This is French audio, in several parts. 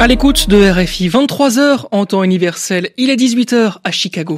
À l'écoute de RFI, 23h en temps universel, il est 18h à Chicago.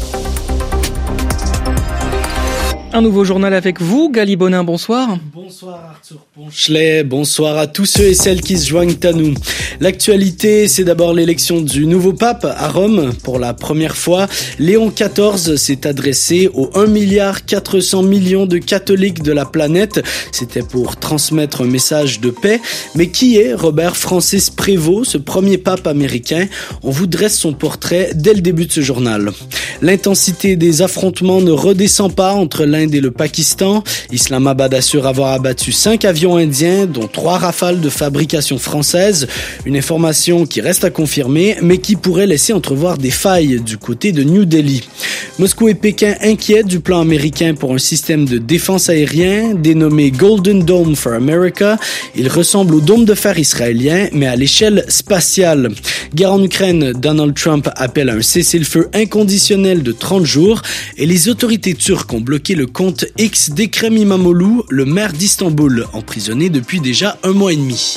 Un nouveau journal avec vous, Gali Bonin, bonsoir. Bonsoir Arthur Ponchelet, bonsoir à tous ceux et celles qui se joignent à nous. L'actualité, c'est d'abord l'élection du nouveau pape à Rome. Pour la première fois, Léon XIV s'est adressé aux 1,4 milliard de catholiques de la planète. C'était pour transmettre un message de paix. Mais qui est Robert Francis Prévost, ce premier pape américain? On vous dresse son portrait dès le début de ce journal. L'intensité des affrontements ne redescend pas entre l'Inde et le Pakistan. Islamabad assure avoir abattu 5 avions indiens, dont 3 Rafales de fabrication française. Une information qui reste à confirmer, mais qui pourrait laisser entrevoir des failles du côté de New Delhi. Moscou et Pékin inquiets du plan américain pour un système de défense aérien dénommé Golden Dome for America. Il ressemble au dôme de fer israélien, mais à l'échelle spatiale. Guerre en Ukraine, Donald Trump appelle à un cessez-le-feu inconditionnel de 30 jours et les autorités turques ont bloqué le compte X d'Ekrem İmamoğlu, le maire d'Istanbul, emprisonné depuis déjà 1 mois et demi.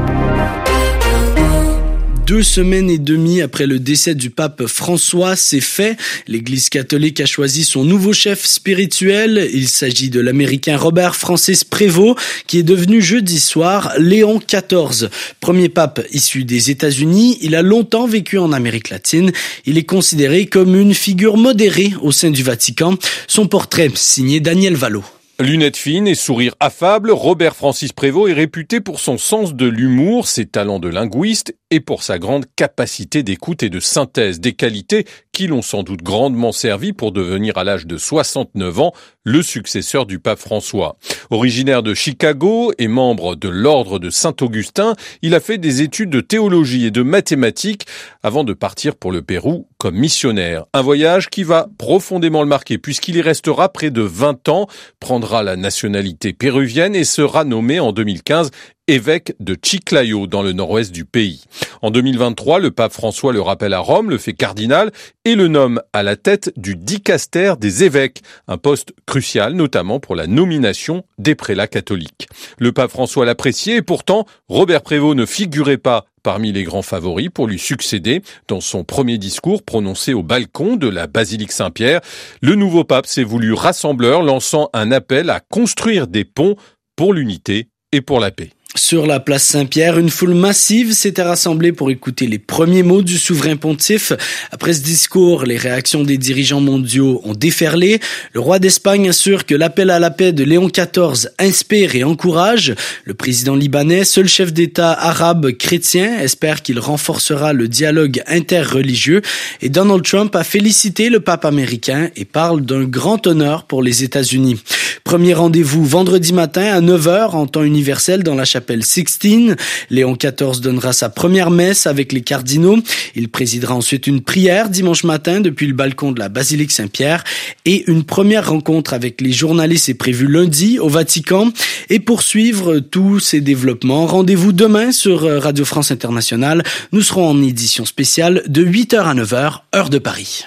2 semaines et demie après le décès du pape François, c'est fait. L'Église catholique a choisi son nouveau chef spirituel. Il s'agit de l'Américain Robert Francis Prévost, qui est devenu jeudi soir Léon XIV. Premier pape issu des États-Unis, il a longtemps vécu en Amérique latine. Il est considéré comme une figure modérée au sein du Vatican. Son portrait, signé Daniel Vallot. Lunettes fines et sourire affable, Robert Francis Prévost est réputé pour son sens de l'humour, ses talents de linguiste et pour sa grande capacité d'écoute et de synthèse, des qualités qui l'ont sans doute grandement servi pour devenir à l'âge de 69 ans le successeur du pape François. Originaire de Chicago et membre de l'ordre de Saint-Augustin, il a fait des études de théologie et de mathématiques avant de partir pour le Pérou comme missionnaire. Un voyage qui va profondément le marquer puisqu'il y restera près de 20 ans, prendra la nationalité péruvienne et sera nommé en 2015 évêque de Chiclayo dans le nord-ouest du pays. En 2023, le pape François le rappelle à Rome, le fait cardinal et le nomme à la tête du dicaster des évêques, un poste crucial notamment pour la nomination des prélats catholiques. Le pape François l'appréciait et pourtant, Robert Prévost ne figurait pas parmi les grands favoris pour lui succéder. Dans son premier discours prononcé au balcon de la basilique Saint-Pierre, le nouveau pape s'est voulu rassembleur, lançant un appel à construire des ponts pour l'unité et pour la paix. Sur la place Saint-Pierre, une foule massive s'était rassemblée pour écouter les premiers mots du souverain pontife. Après ce discours, les réactions des dirigeants mondiaux ont déferlé. Le roi d'Espagne assure que l'appel à la paix de Léon XIV inspire et encourage. Le président libanais, seul chef d'État arabe chrétien, espère qu'il renforcera le dialogue interreligieux. Et Donald Trump a félicité le pape américain et parle d'un grand honneur pour les États-Unis. Premier rendez-vous vendredi matin à 9h en temps universel dans la chapelle Sixtine. Léon XIV donnera sa première messe avec les cardinaux. Il présidera ensuite une prière dimanche matin depuis le balcon de la basilique Saint-Pierre et une première rencontre avec les journalistes est prévue lundi au Vatican. Et pour suivre tous ces développements, rendez-vous demain sur Radio France Internationale. Nous serons en édition spéciale de 8h à 9h, heure de Paris.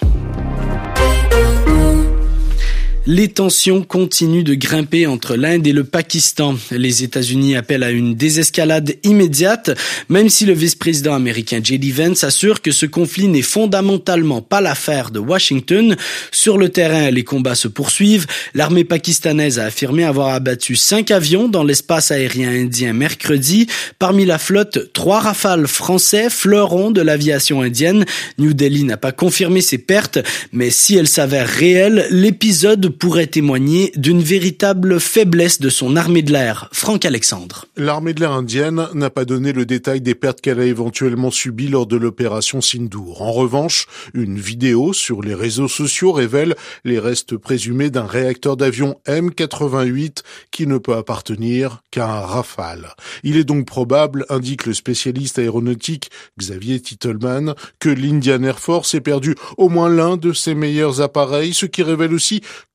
Les tensions continuent de grimper entre l'Inde et le Pakistan. Les États-Unis appellent à une désescalade immédiate, même si le vice-président américain J.D. Vance assure que ce conflit n'est fondamentalement pas l'affaire de Washington. Sur le terrain, les combats se poursuivent. L'armée pakistanaise a affirmé avoir abattu 5 avions dans l'espace aérien indien mercredi. Parmi la flotte, 3 Rafales français, fleurons de l'aviation indienne. New Delhi n'a pas confirmé ces pertes, mais si elles s'avèrent réelles, l'épisode pourrait témoigner d'une véritable faiblesse de son armée de l'air. Franck Alexandre. L'armée de l'air indienne n'a pas donné le détail des pertes qu'elle a éventuellement subies lors de l'opération Sindoor. En revanche, une vidéo sur les réseaux sociaux révèle les restes présumés d'un réacteur d'avion M88 qui ne peut appartenir qu'à un Rafale. Il est donc probable, indique le spécialiste aéronautique Xavier Titelman, que l'Indian Air Force ait perdu au moins l'un de ses meilleurs appareils, ce qui révèle aussi que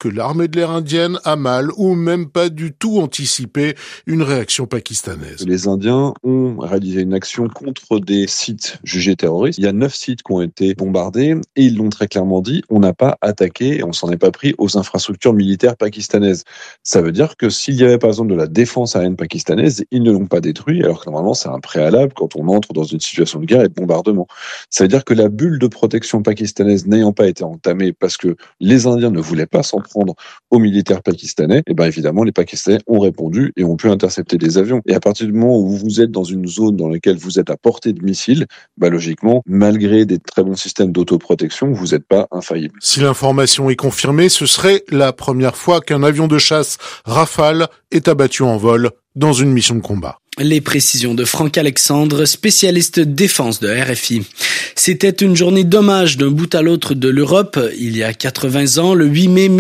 l'armée de l'air indienne a mal ou même pas du tout anticipé une réaction pakistanaise. Les Indiens ont réalisé une action contre des sites jugés terroristes. Il y a 9 sites qui ont été bombardés et ils l'ont très clairement dit, on n'a pas attaqué et on s'en est pas pris aux infrastructures militaires pakistanaises. Ça veut dire que s'il y avait par exemple de la défense aérienne pakistanaise, ils ne l'ont pas détruit, alors que normalement c'est un préalable quand on entre dans une situation de guerre et de bombardement. Ça veut dire que la bulle de protection pakistanaise n'ayant pas été entamée parce que les Indiens ne voulaient pas s'en prendre aux militaires pakistanais, et bien évidemment les Pakistanais ont répondu et ont pu intercepter des avions. Et à partir du moment où vous êtes dans une zone dans laquelle vous êtes à portée de missiles, logiquement, malgré des très bons systèmes d'autoprotection, vous n'êtes pas infaillible. Si l'information est confirmée, ce serait la première fois qu'un avion de chasse Rafale est abattu en vol dans une mission de combat. Les précisions de Franck Alexandre, spécialiste défense de RFI. C'était une journée d'hommage d'un bout à l'autre de l'Europe. Il y a 80 ans, le 8 mai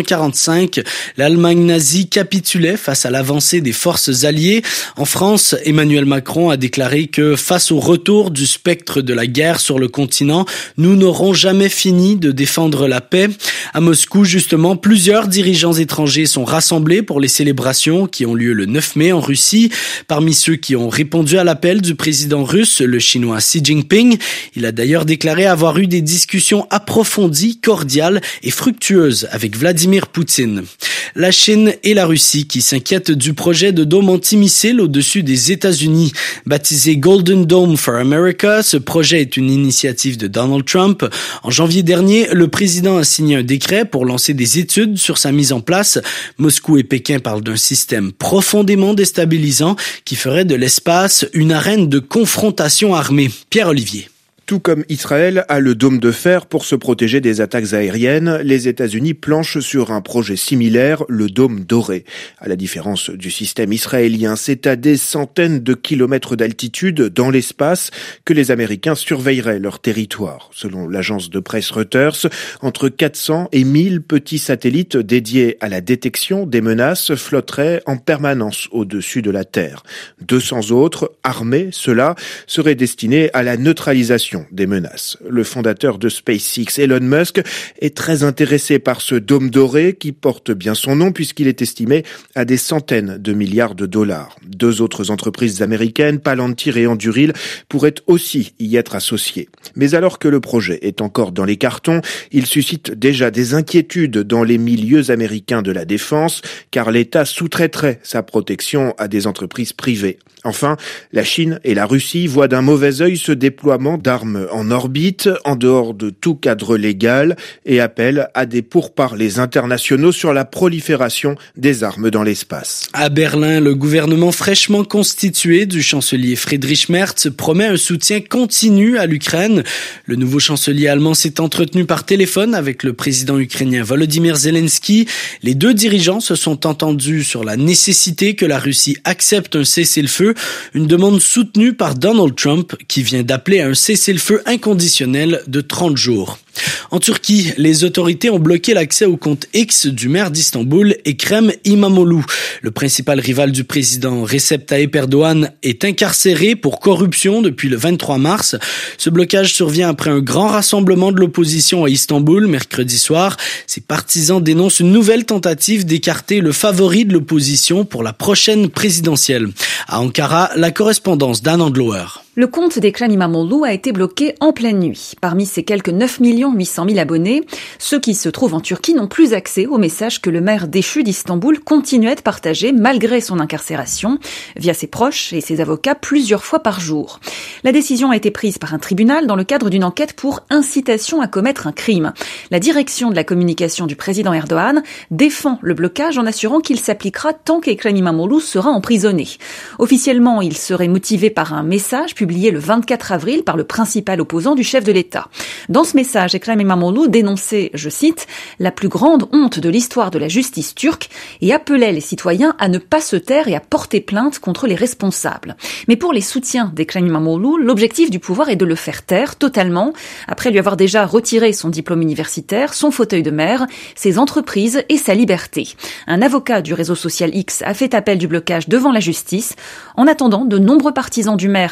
1945, l'Allemagne nazie capitulait face à l'avancée des forces alliées. En France, Emmanuel Macron a déclaré que face au retour du spectre de la guerre sur le continent, nous n'aurons jamais fini de défendre la paix. À Moscou, justement, plusieurs dirigeants étrangers sont rassemblés pour les célébrations qui ont lieu le 9 mai en Russie. Parmi ceux qui ont répondu à l'appel du président russe, le chinois Xi Jinping, il a d'ailleurs déclaré avoir eu des discussions approfondies, cordiales et fructueuses avec Vladimir Poutine. La Chine et la Russie qui s'inquiètent du projet de dôme antimissile au-dessus des États-Unis. Baptisé Golden Dome for America, ce projet est une initiative de Donald Trump. En janvier dernier, le président a signé un décret pour lancer des études sur sa mise en place. Moscou et Pékin parlent d'un système profondément déstabilisant qui ferait de l'espace une arène de confrontation armée. Pierre-Olivier. Tout comme Israël a le dôme de fer pour se protéger des attaques aériennes, les États-Unis planchent sur un projet similaire, le dôme doré. À la différence du système israélien, c'est à des centaines de kilomètres d'altitude dans l'espace que les Américains surveilleraient leur territoire. Selon l'agence de presse Reuters, entre 400 et 1000 petits satellites dédiés à la détection des menaces flotteraient en permanence au-dessus de la Terre. 200 autres, armés, ceux-là, seraient destinés à la neutralisation des menaces. Le fondateur de SpaceX, Elon Musk, est très intéressé par ce dôme doré qui porte bien son nom puisqu'il est estimé à des centaines de milliards de dollars. 2 autres entreprises américaines, Palantir et Anduril, pourraient aussi y être associées. Mais alors que le projet est encore dans les cartons, il suscite déjà des inquiétudes dans les milieux américains de la défense, car l'État sous-traiterait sa protection à des entreprises privées. Enfin, la Chine et la Russie voient d'un mauvais œil ce déploiement d'armes en orbite, en dehors de tout cadre légal, et appellent à des pourparlers internationaux sur la prolifération des armes dans l'espace. À Berlin, le gouvernement fraîchement constitué du chancelier Friedrich Merz promet un soutien continu à l'Ukraine. Le nouveau chancelier allemand s'est entretenu par téléphone avec le président ukrainien Volodymyr Zelensky. Les 2 dirigeants se sont entendus sur la nécessité que la Russie accepte un cessez-le-feu, une demande soutenue par Donald Trump qui vient d'appeler à un cessez-le-feu inconditionnel de 30 jours. En Turquie, les autorités ont bloqué l'accès au compte X du maire d'Istanbul, Ekrem İmamoğlu. Le principal rival du président Recep Tayyip Erdoğan est incarcéré pour corruption depuis le 23 mars. Ce blocage survient après un grand rassemblement de l'opposition à Istanbul mercredi soir. Ses partisans dénoncent une nouvelle tentative d'écarter le favori de l'opposition pour la prochaine présidentielle. À Ankara, la correspondance d'Anne Andlower. Le compte d'Ekrem İmamoğlu a été bloqué en pleine nuit. Parmi ses quelques 9 800 000 abonnés, ceux qui se trouvent en Turquie n'ont plus accès aux messages que le maire déchu d'Istanbul continuait de partager malgré son incarcération via ses proches et ses avocats plusieurs fois par jour. La décision a été prise par un tribunal dans le cadre d'une enquête pour incitation à commettre un crime. La direction de la communication du président Erdoğan défend le blocage en assurant qu'il s'appliquera tant qu'Ekrem İmamoğlu sera emprisonné. Officiellement, il serait motivé par un message publié le 24 avril par le principal opposant du chef de l'État. Dans ce message, Ekrem İmamoğlu dénonçait, je cite, « la plus grande honte de l'histoire de la justice turque » et appelait les citoyens à ne pas se taire et à porter plainte contre les responsables. Mais pour les soutiens d'Ekrem İmamoğlu, l'objectif du pouvoir est de le faire taire totalement, après lui avoir déjà retiré son diplôme universitaire, son fauteuil de maire, ses entreprises et sa liberté. Un avocat du réseau social X a fait appel du blocage devant la justice. En attendant, de nombreux partisans du maire et des élus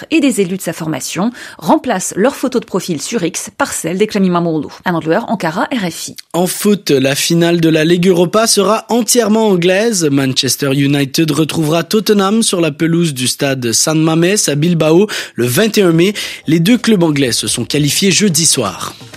élus de sa formation remplacent leur photo de profil sur X par celle d'Ekrem İmamoğlu. Anadolu Ankara, RFI. En foot, la finale de la Ligue Europa sera entièrement anglaise. Manchester United retrouvera Tottenham sur la pelouse du stade San Mamés à Bilbao le 21 mai. Les deux clubs anglais se sont qualifiés jeudi soir.